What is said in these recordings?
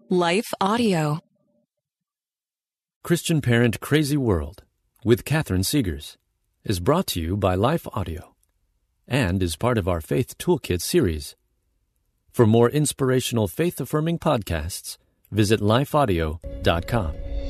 Life Audio. Christian Parent Crazy World with Catherine Segars is brought to you by Life Audio and is part of our Faith Toolkit series. For more inspirational faith-affirming podcasts, visit lifeaudio.com.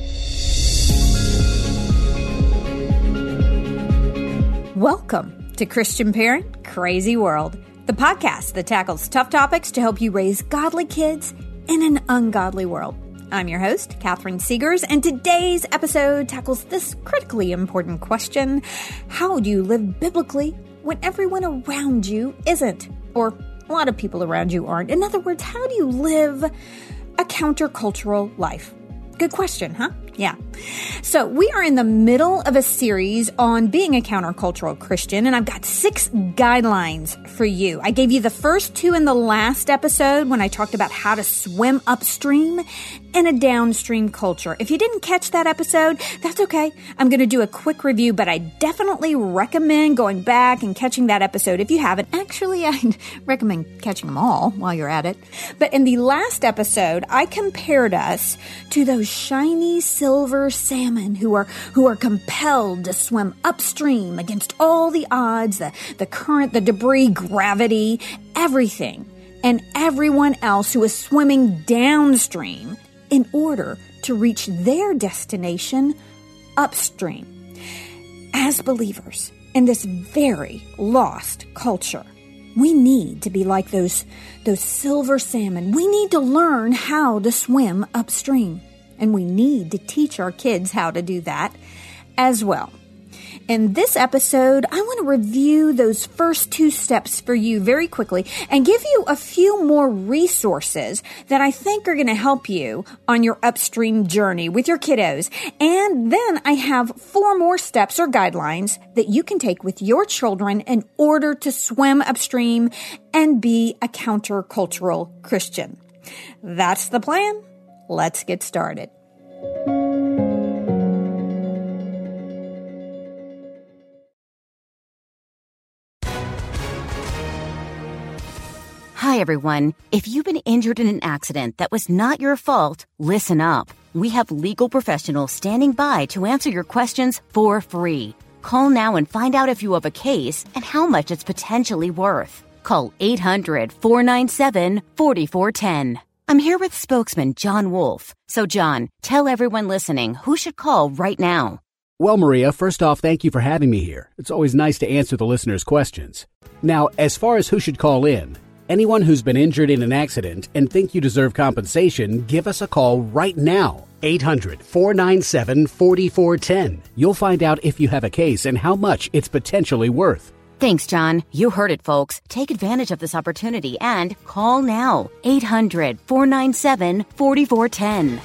Welcome to Christian Parent Crazy World, the podcast that tackles tough topics to help you raise godly kids in an ungodly world. I'm your host, Catherine Segars, and today's episode tackles this critically important question: how do you live biblically when everyone around you isn't? Or a lot of people around you aren't. In other words, how do you live a countercultural life? Good question, huh? Yeah. So we are in the middle of a series on being a countercultural Christian, and I've got 6 guidelines for you. I gave you the first 2 in the last episode when I talked about how to swim upstream in a downstream culture. If you didn't catch that episode, that's okay. I'm going to do a quick review, but I definitely recommend going back and catching that episode if you haven't. Actually, I'd recommend catching them all while you're at it. But in the last episode, I compared us to those shiny silver salmon who are compelled to swim upstream against all the odds, the current, the debris, gravity, everything, and everyone else who is swimming downstream in order to reach their destination upstream. As believers in this very lost culture, we need to be like those silver salmon. We need to learn how to swim upstream. And we need to teach our kids how to do that as well. In this episode, I want to review those first 2 steps for you very quickly and give you a few more resources that I think are going to help you on your upstream journey with your kiddos. And then I have 4 more steps or guidelines that you can take with your children in order to swim upstream and be a countercultural Christian. That's the plan. Let's get started. Hi, everyone. If you've been injured in an accident that was not your fault, listen up. We have legal professionals standing by to answer your questions for free. Call now and find out if you have a case and how much it's potentially worth. Call 800-497-4410. I'm here with spokesman John Wolf. So, John, tell everyone listening who should call right now. Well, Maria, first off, thank you for having me here. It's always nice to answer the listeners' questions. Now, as far as who should call in, anyone who's been injured in an accident and think you deserve compensation, give us a call right now. 800-497-4410. You'll find out if you have a case and how much it's potentially worth. Thanks, John. You heard it, folks. Take advantage of this opportunity and call now. 800-497-4410.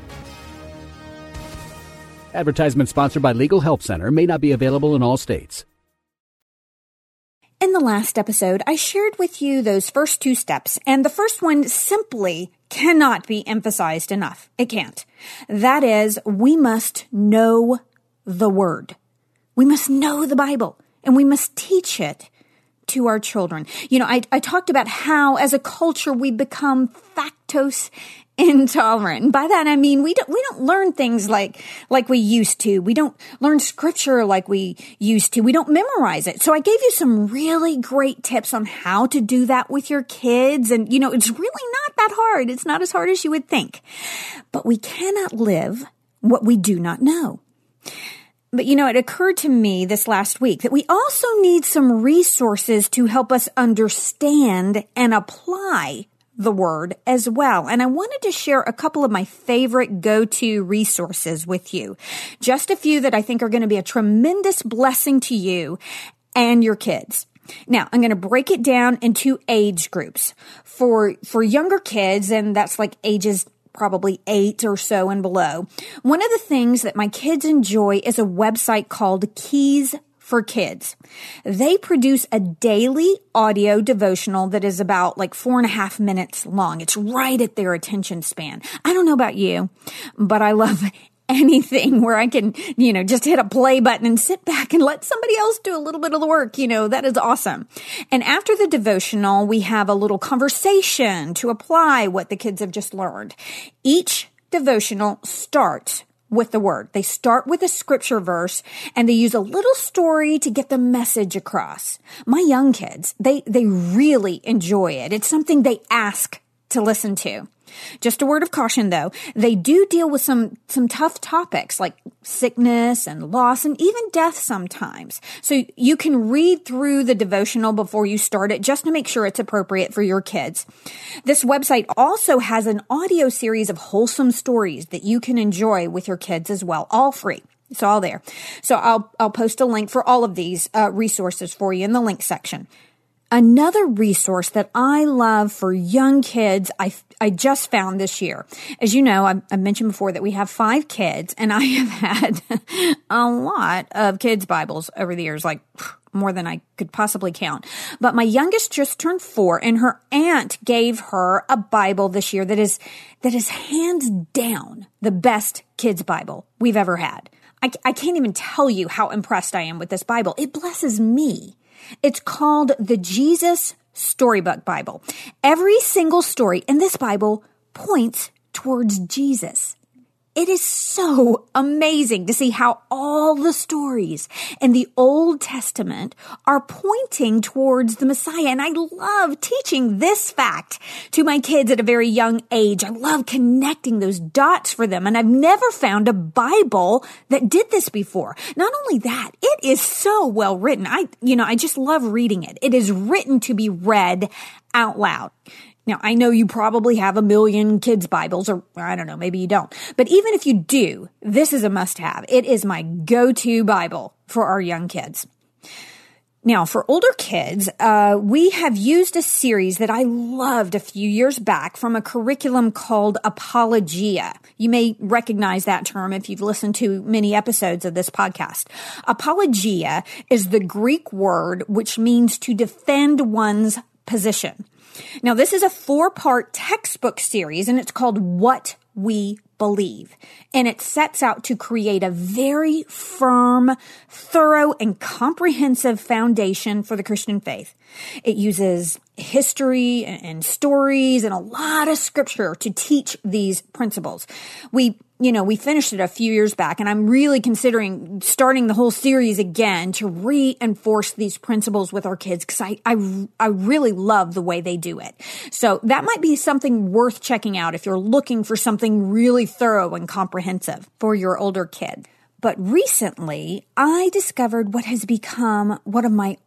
Advertisement sponsored by Legal Help Center. May not be available in all states. In the last episode, I shared with you those first 2 steps, and the first one simply cannot be emphasized enough. It can't. That is, we must know the Word. We must know the Bible. And we must teach it to our children. You know, I talked about how, as a culture, we become lactose intolerant. And by that, I mean, we don't learn things like we used to. We don't learn scripture like we used to. We don't memorize it. So I gave you some really great tips on how to do that with your kids. And, you know, it's really not that hard. It's not as hard as you would think. But we cannot live what we do not know. But, you know, it occurred to me this last week that we also need some resources to help us understand and apply the Word as well. And I wanted to share a couple of my favorite go-to resources with you. Just a few that I think are going to be a tremendous blessing to you and your kids. Now, I'm going to break it down into age groups. For younger kids, and that's like ages probably 8 or so and below. One of the things that my kids enjoy is a website called Keys for Kids. They produce a daily audio devotional that is about like 4.5 minutes long. It's right at their attention span. I don't know about you, but I love anything where I can, just hit a play button and sit back and let somebody else do a little bit of the work, that is awesome. And after the devotional, we have a little conversation to apply what the kids have just learned. Each devotional starts with the word. They start with a scripture verse and they use a little story to get the message across. My young kids, they really enjoy it. It's something they ask to listen to. Just a word of caution, though. They do deal with some tough topics like sickness and loss and even death sometimes. So you can read through the devotional before you start it just to make sure it's appropriate for your kids. This website also has an audio series of wholesome stories that you can enjoy with your kids as well, all free. It's all there. So I'll post a link for all of these resources for you in the link section. Another resource that I love for young kids, I just found this year. As you know, I mentioned before that we have 5 kids, and I have had a lot of kids' Bibles over the years, like more than I could possibly count. But my youngest just turned 4, and her aunt gave her a Bible this year that is hands down the best kids' Bible we've ever had. I can't even tell you how impressed I am with this Bible. It blesses me. It's called the Jesus Storybook Bible. Every single story in this Bible points towards Jesus. It is so amazing to see how all the stories in the Old Testament are pointing towards the Messiah. And I love teaching this fact to my kids at a very young age. I love connecting those dots for them. And I've never found a Bible that did this before. Not only that, it is so well written. I just love reading it. It is written to be read out loud. Now, I know you probably have a million kids' Bibles, or I don't know, maybe you don't. But even if you do, this is a must-have. It is my go-to Bible for our young kids. Now, for older kids, we have used a series that I loved a few years back from a curriculum called Apologia. You may recognize that term if you've listened to many episodes of this podcast. Apologia is the Greek word which means to defend one's position. Now, this is a 4-part textbook series, and it's called What We Believe. And it sets out to create a very firm, thorough, and comprehensive foundation for the Christian faith. It uses history and stories and a lot of scripture to teach these principles. We finished it a few years back, and I'm really considering starting the whole series again to reinforce these principles with our kids because I really love the way they do it. So that might be something worth checking out if you're looking for something really thorough and comprehensive for your older kid. But recently, I discovered what has become one of my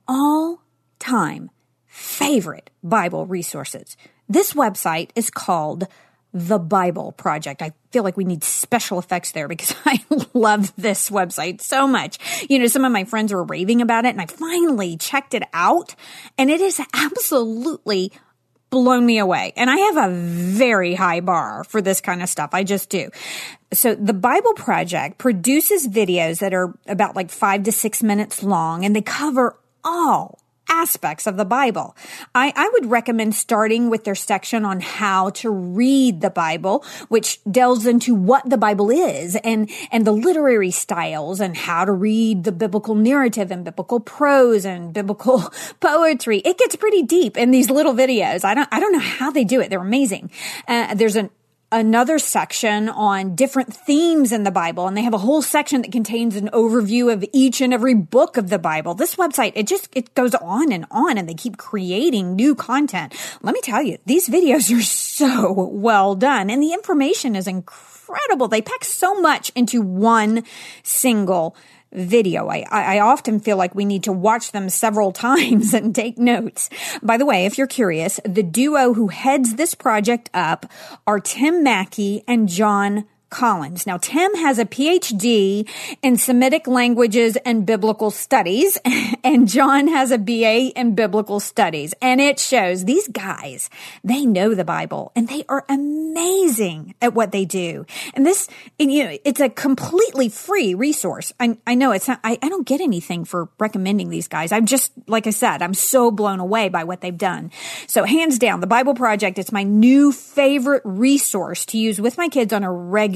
all-time favorite Bible resources. This website is called The Bible Project. I feel like we need special effects there because I love this website so much. Some of my friends were raving about it, and I finally checked it out, and it has absolutely blown me away. And I have a very high bar for this kind of stuff. I just do. So the Bible Project produces videos that are about like 5 to 6 minutes long, and they cover all aspects of the Bible. I would recommend starting with their section on how to read the Bible, which delves into what the Bible is and the literary styles and how to read the biblical narrative and biblical prose and biblical poetry. It gets pretty deep in these little videos. I don't know how they do it. They're amazing. There's another section on different themes in the Bible, and they have a whole section that contains an overview of each and every book of the Bible. This website, it goes on, and they keep creating new content. Let me tell you, these videos are so well done, and the information is incredible. They pack so much into one single video. I often feel like we need to watch them several times and take notes. By the way, if you're curious, the duo who heads this project up are Tim Mackey and John Collins. Now, Tim has a PhD in Semitic languages and biblical studies, and John has a BA in biblical studies. And it shows these guys, they know the Bible, and they are amazing at what they do. And it's a completely free resource. I know it's not, I don't get anything for recommending these guys. I'm just, like I said, I'm so blown away by what they've done. So hands down, the Bible Project is my new favorite resource to use with my kids on a regular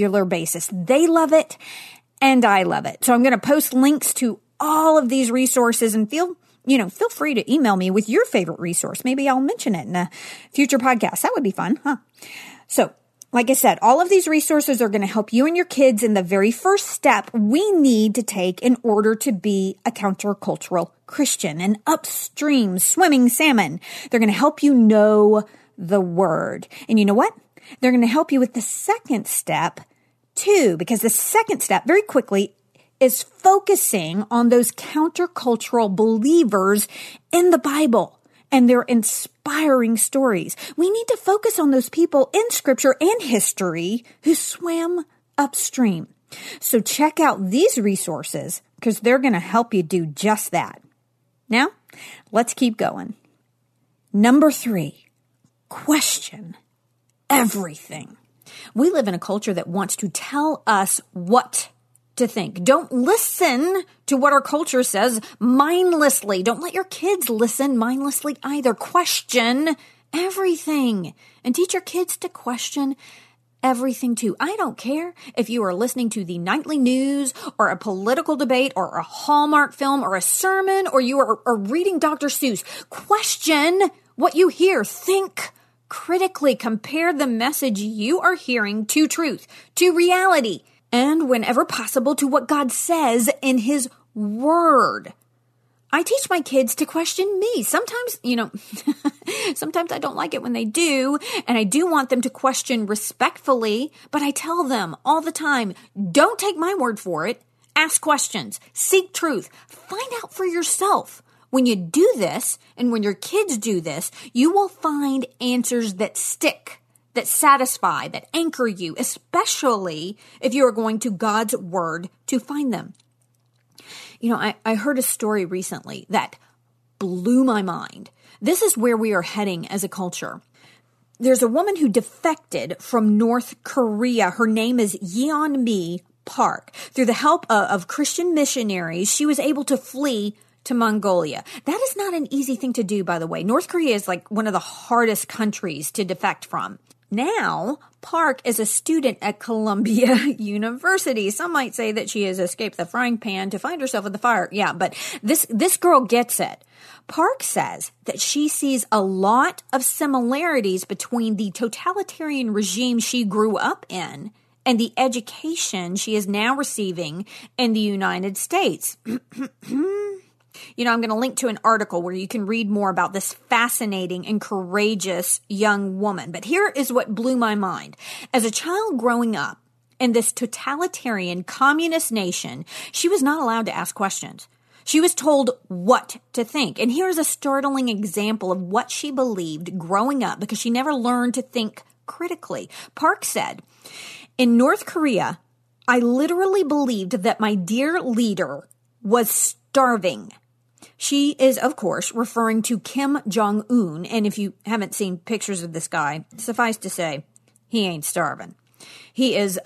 regular basis. They love it, and I love it. So I'm going to post links to all of these resources, and feel free to email me with your favorite resource. Maybe I'll mention it in a future podcast. That would be fun, huh? So, like I said, all of these resources are going to help you and your kids in the very first step we need to take in order to be a countercultural Christian, an upstream swimming salmon. They're going to help you know the word. And you know what? They're going to help you with the second step too, because the second step, very quickly, is focusing on those countercultural believers in the Bible and their inspiring stories. We need to focus on those people in Scripture and history who swam upstream. So check out these resources because they're going to help you do just that. Now, let's keep going. Number 3, question everything. We live in a culture that wants to tell us what to think. Don't listen to what our culture says mindlessly. Don't let your kids listen mindlessly either. Question everything and teach your kids to question everything too. I don't care if you are listening to the nightly news or a political debate or a Hallmark film or a sermon, or you are reading Dr. Seuss. Question what you hear. Think critically. Compare the message you are hearing to truth, to reality, and whenever possible to what God says in His Word. I teach my kids to question me. Sometimes, sometimes I don't like it when they do, and I do want them to question respectfully, but I tell them all the time, don't take my word for it. Ask questions. Seek truth. Find out for yourself. When you do this, and when your kids do this, you will find answers that stick, that satisfy, that anchor you, especially if you are going to God's Word to find them. I heard a story recently that blew my mind. This is where we are heading as a culture. There's a woman who defected from North Korea. Her name is Yeon-mi Park. Through the help of Christian missionaries, she was able to flee to Mongolia. That is not an easy thing to do, by the way. North Korea is like one of the hardest countries to defect from. Now, Park is a student at Columbia University. Some might say that she has escaped the frying pan to find herself in the fire. Yeah, but this girl gets it. Park says that she sees a lot of similarities between the totalitarian regime she grew up in and the education she is now receiving in the United States. I'm going to link to an article where you can read more about this fascinating and courageous young woman. But here is what blew my mind. As a child growing up in this totalitarian communist nation, she was not allowed to ask questions. She was told what to think. And here's a startling example of what she believed growing up because she never learned to think critically. Park said, in North Korea, I literally believed that my dear leader was starving. She is, of course, referring to Kim Jong-un, and if you haven't seen pictures of this guy, suffice to say, he ain't starving. He is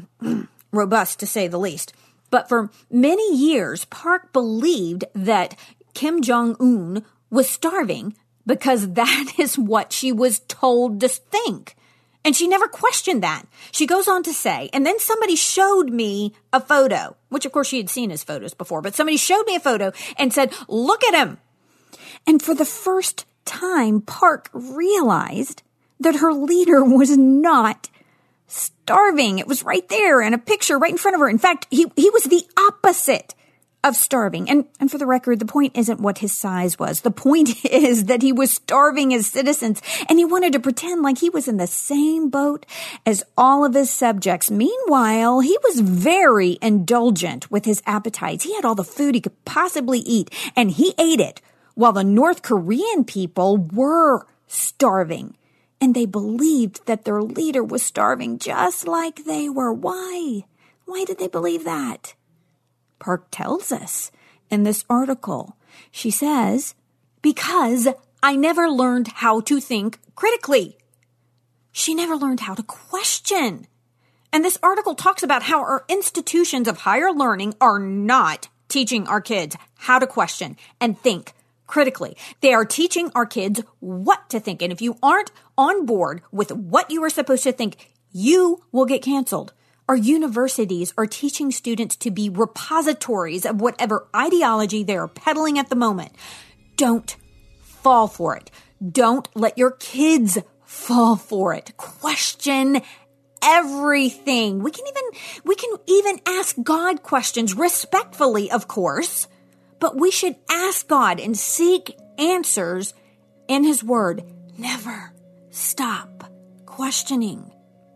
robust, to say the least. But for many years, Park believed that Kim Jong-un was starving because that is what she was told to think. And she never questioned that. She goes on to say, and then somebody showed me a photo, which of course she had seen his photos before, but somebody showed me a photo and said, look at him. And for the first time, Park realized that her leader was not starving. It was right there in a picture right in front of her. In fact, he was the opposite of starving. And for the record, the point isn't what his size was. The point is that he was starving his citizens and he wanted to pretend like he was in the same boat as all of his subjects. Meanwhile, he was very indulgent with his appetites. He had all the food he could possibly eat and he ate it while the North Korean people were starving. And they believed that their leader was starving just like they were. Why? Why did they believe that? Park tells us in this article. She says, because I never learned how to think critically. She never learned how to question. And this article talks about how our institutions of higher learning are not teaching our kids how to question and think critically. They are teaching our kids what to think. And if you aren't on board with what you are supposed to think, you will get canceled. Our universities are teaching students to be repositories of whatever ideology they are peddling at the moment. Don't fall for it. Don't let your kids fall for it. Question everything. We can even ask God questions respectfully, of course, but we should ask God and seek answers in His Word. Never stop questioning.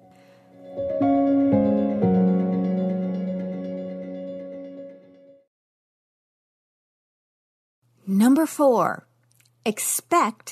Number 4, expect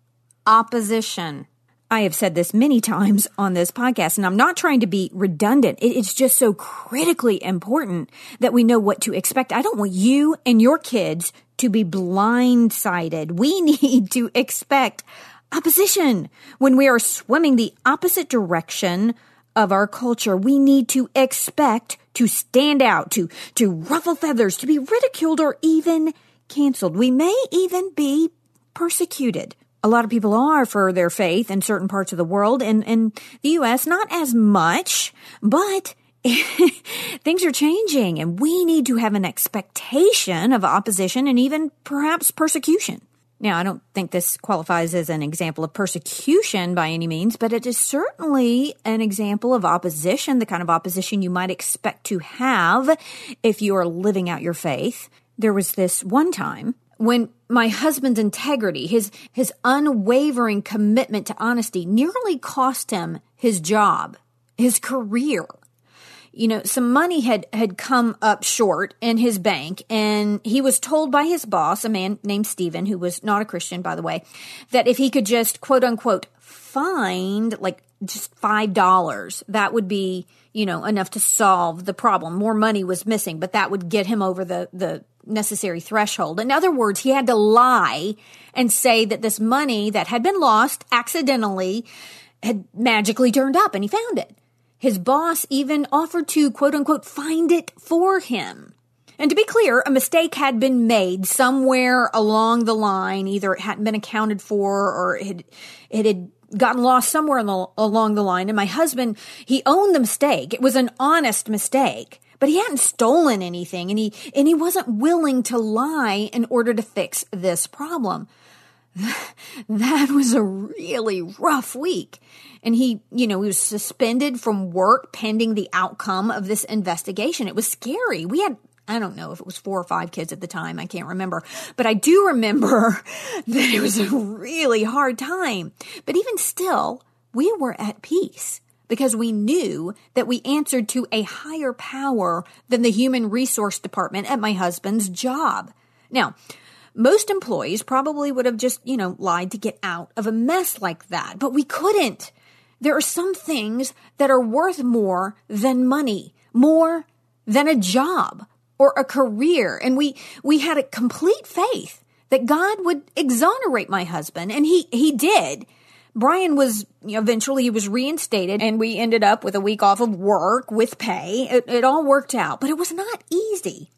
opposition. I have said this many times on this podcast, and I'm not trying to be redundant. It's just so critically important that we know what to expect. I don't want you and your kids to be blindsided. We need to expect opposition. When we are swimming the opposite direction of our culture, we need to expect to stand out, to ruffle feathers, to be ridiculed or even canceled. We may even be persecuted. A lot of people are for their faith in certain parts of the world. In the U.S., not as much, but things are changing, and we need to have an expectation of opposition and even perhaps persecution. Now, I don't think this qualifies as an example of persecution by any means, but it is certainly an example of opposition, the kind of opposition you might expect to have if you are living out your faith. There was this one time when my husband's integrity, his unwavering commitment to honesty nearly cost him his job, his career. You know, some money had come up short in his bank, and he was told by his boss, a man named Stephen, who was not a Christian, by the way, that if he could just, quote unquote, find like just $5, that would be, enough to solve the problem. More money was missing, but that would get him over the necessary threshold. In other words, he had to lie and say that this money that had been lost accidentally had magically turned up, and he found it. His boss even offered to, quote unquote, find it for him. And to be clear, a mistake had been made somewhere along the line. Either it hadn't been accounted for or it had gotten lost somewhere along the line. And my husband, he owned the mistake. It was an honest mistake, but he hadn't stolen anything, and he wasn't willing to lie in order to fix this problem. That was a really rough week. And he was suspended from work pending the outcome of this investigation. It was scary. We had, I don't know if it was 4 or 5 kids at the time. I can't remember. But I do remember that it was a really hard time. But even still, we were at peace because we knew that we answered to a higher power than the human resource department at my husband's job. Now, most employees probably would have just, lied to get out of a mess like that. But we couldn't. There are some things that are worth more than money, more than a job or a career. And we had a complete faith that God would exonerate my husband, and he did. Brian was, eventually he was reinstated, and we ended up with a week off of work with pay. It all worked out, but it was not easy.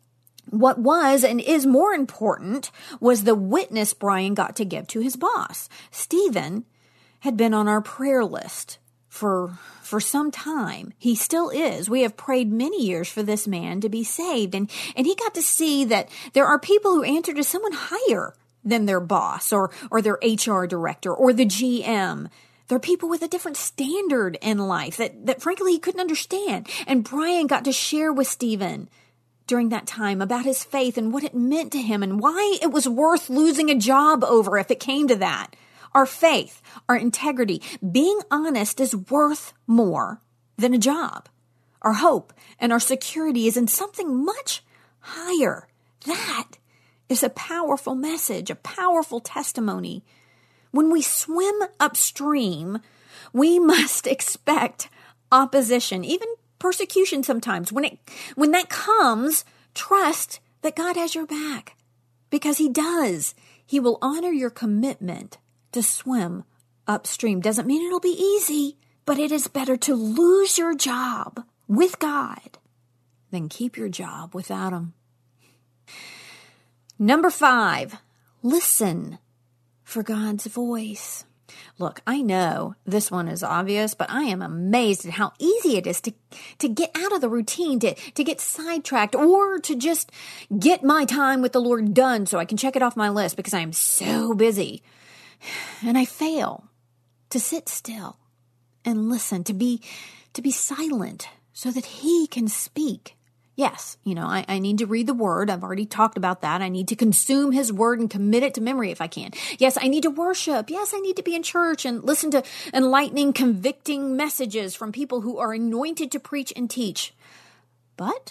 What was and is more important was the witness Brian got to give to his boss. Stephen had been on our prayer list for some time. He still is. We have prayed many years for this man to be saved. And he got to see that there are people who answer to someone higher than their boss or their HR director or the GM. There are people with a different standard in life that frankly he couldn't understand. And Brian got to share with Stephen during that time about his faith and what it meant to him and why it was worth losing a job over if it came to that. Our faith, our integrity, being honest is worth more than a job. Our hope and our security is in something much higher. That is a powerful message, a powerful testimony. When we swim upstream, we must expect opposition, even persecution sometimes. When that comes, trust that God has your back, because He does. He will honor your commitment to swim upstream. Doesn't mean it'll be easy, but it is better to lose your job with God than keep your job without Him. Number 5, listen for God's voice. Look, I know this one is obvious, but I am amazed at how easy it is to get out of the routine, to get sidetracked, or to just get my time with the Lord done so I can check it off my list because I am so busy. And I fail to sit still and listen, to be silent so that He can speak. Yes, I need to read the Word. I've already talked about that. I need to consume His Word and commit it to memory if I can. Yes, I need to worship. Yes, I need to be in church and listen to enlightening, convicting messages from people who are anointed to preach and teach. But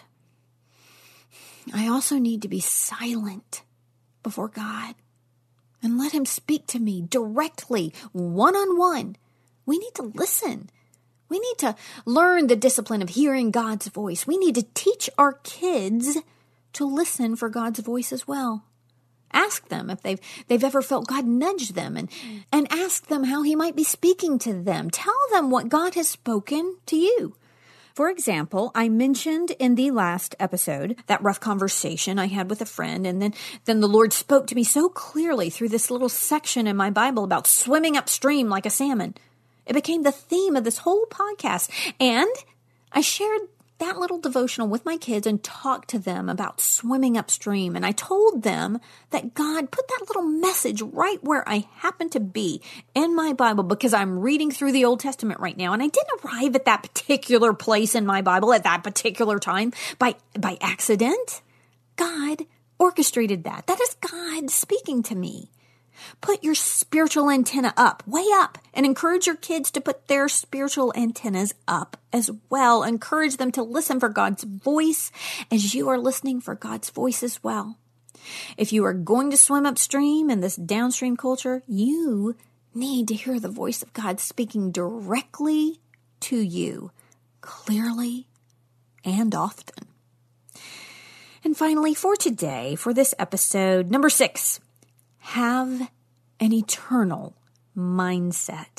I also need to be silent before God and let Him speak to me directly, one-on-one. We need to listen. We need to learn the discipline of hearing God's voice. We need to teach our kids to listen for God's voice as well. Ask them if they've ever felt God nudge them, and ask them how He might be speaking to them. Tell them what God has spoken to you. For example, I mentioned in the last episode that rough conversation I had with a friend, and then the Lord spoke to me so clearly through this little section in my Bible about swimming upstream like a salmon. It became the theme of this whole podcast. And I shared that little devotional with my kids and talked to them about swimming upstream. And I told them that God put that little message right where I happen to be in my Bible because I'm reading through the Old Testament right now. And I didn't arrive at that particular place in my Bible at that particular time by accident. God orchestrated that. That is God speaking to me. Put your spiritual antenna up, way up, and encourage your kids to put their spiritual antennas up as well. Encourage them to listen for God's voice as you are listening for God's voice as well. If you are going to swim upstream in this downstream culture, you need to hear the voice of God speaking directly to you, clearly and often. And finally, for today, for this episode, number 6, have an eternal mindset.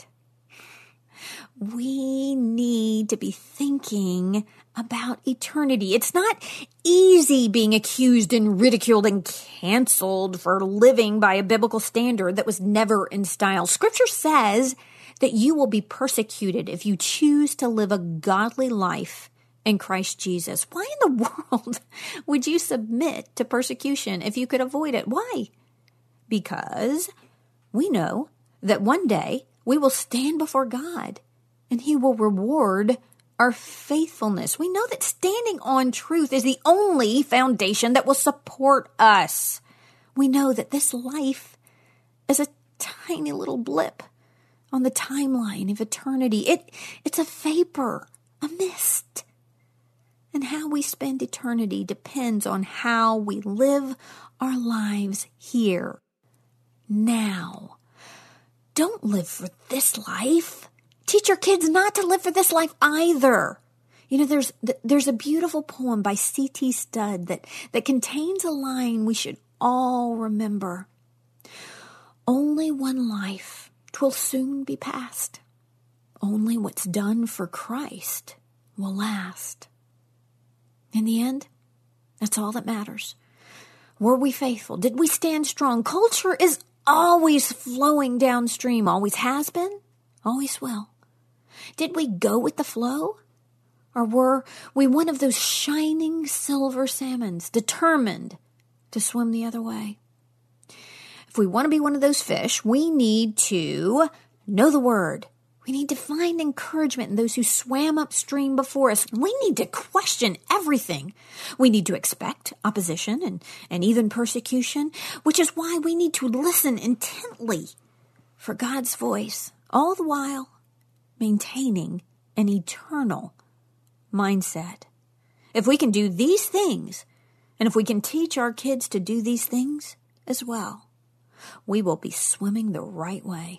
We need to be thinking about eternity. It's not easy being accused and ridiculed and canceled for living by a biblical standard that was never in style. Scripture says that you will be persecuted if you choose to live a godly life in Christ Jesus. Why in the world would you submit to persecution if you could avoid it? Why? Because we know that one day we will stand before God and He will reward our faithfulness. We know that standing on truth is the only foundation that will support us. We know that this life is a tiny little blip on the timeline of eternity. It's a vapor, a mist. And how we spend eternity depends on how we live our lives here. Now, don't live for this life. Teach your kids not to live for this life either. There's a beautiful poem by C.T. Studd that contains a line we should all remember. Only one life, 'twill soon be past. Only what's done for Christ will last. In the end, that's all that matters. Were we faithful? Did we stand strong? Culture is always flowing downstream, always has been, always will. Did we go with the flow? Or were we one of those shining silver salmons, determined to swim the other way? If we want to be one of those fish, we need to know the Word. We need to find encouragement in those who swam upstream before us. We need to question everything. We need to expect opposition and even persecution, which is why we need to listen intently for God's voice, all the while maintaining an eternal mindset. If we can do these things, and if we can teach our kids to do these things as well, we will be swimming the right way.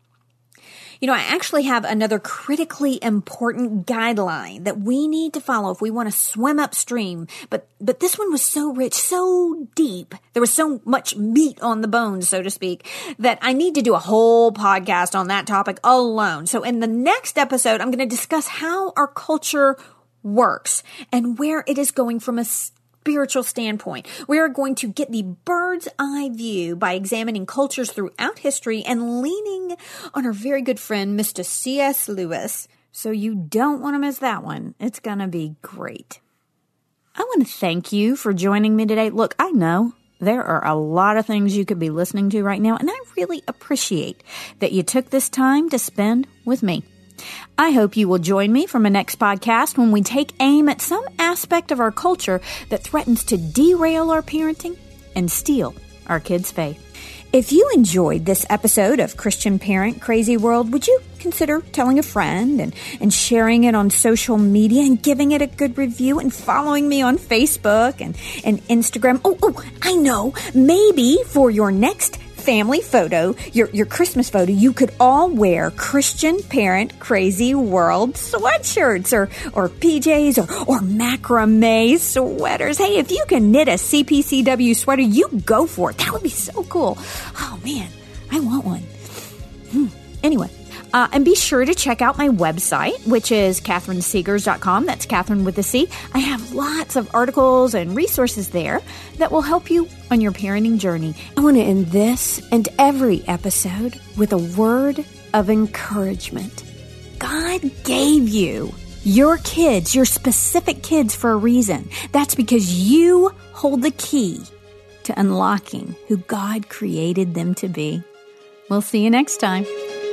I actually have another critically important guideline that we need to follow if we want to swim upstream. But this one was so rich, so deep. There was so much meat on the bones, so to speak, that I need to do a whole podcast on that topic alone. So in the next episode, I'm going to discuss how our culture works and where it is going from a spiritual standpoint. We are going to get the bird's eye view by examining cultures throughout history and leaning on our very good friend, Mr. C.S. Lewis. So you don't want to miss that one. It's going to be great. I want to thank you for joining me today. Look, I know there are a lot of things you could be listening to right now, and I really appreciate that you took this time to spend with me. I hope you will join me for my next podcast when we take aim at some aspect of our culture that threatens to derail our parenting and steal our kids' faith. If you enjoyed this episode of Christian Parent Crazy World, would you consider telling a friend and sharing it on social media and giving it a good review and following me on Facebook and Instagram? Oh, I know. Maybe for your next family photo, your Christmas photo, you could all wear Christian Parent Crazy World sweatshirts or PJs or macrame sweaters. Hey, if you can knit a CPCW sweater, you go for it. That would be so cool. Oh man, I want one. Anyway. And be sure to check out my website, which is CatherineSegars.com. That's Catherine with a C. I have lots of articles and resources there that will help you on your parenting journey. I want to end this and every episode with a word of encouragement. God gave you your kids, your specific kids, for a reason. That's because you hold the key to unlocking who God created them to be. We'll see you next time.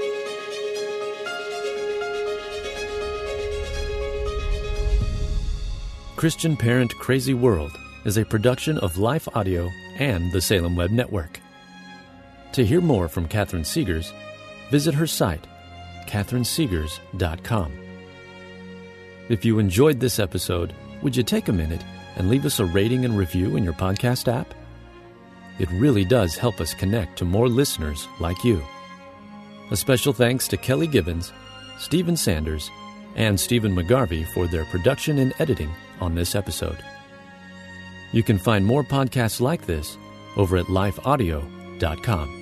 Christian Parent Crazy World is a production of Life Audio and the Salem Web Network. To hear more from Catherine Segars, visit her site, CatherineSegars.com. If you enjoyed this episode, would you take a minute and leave us a rating and review in your podcast app? It really does help us connect to more listeners like you. A special thanks to Kelly Gibbons, Stephen Sanders, and Stephen McGarvey for their production and editing on this episode. You can find more podcasts like this over at lifeaudio.com.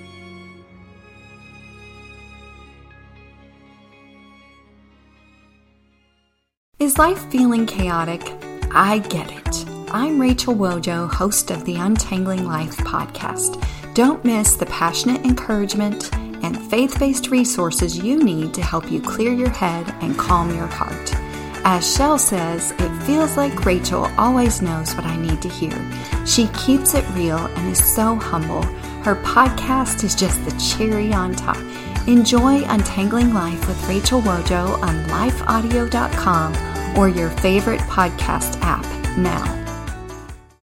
Is life feeling chaotic? I get it. I'm Rachel Wojo, host of the Untangling Life podcast. Don't miss the passionate encouragement and faith-based resources you need to help you clear your head and calm your heart. As Shell says, it feels like Rachel always knows what I need to hear. She keeps it real and is so humble. Her podcast is just the cherry on top. Enjoy Untangling Life with Rachel Wojo on lifeaudio.com or your favorite podcast app now.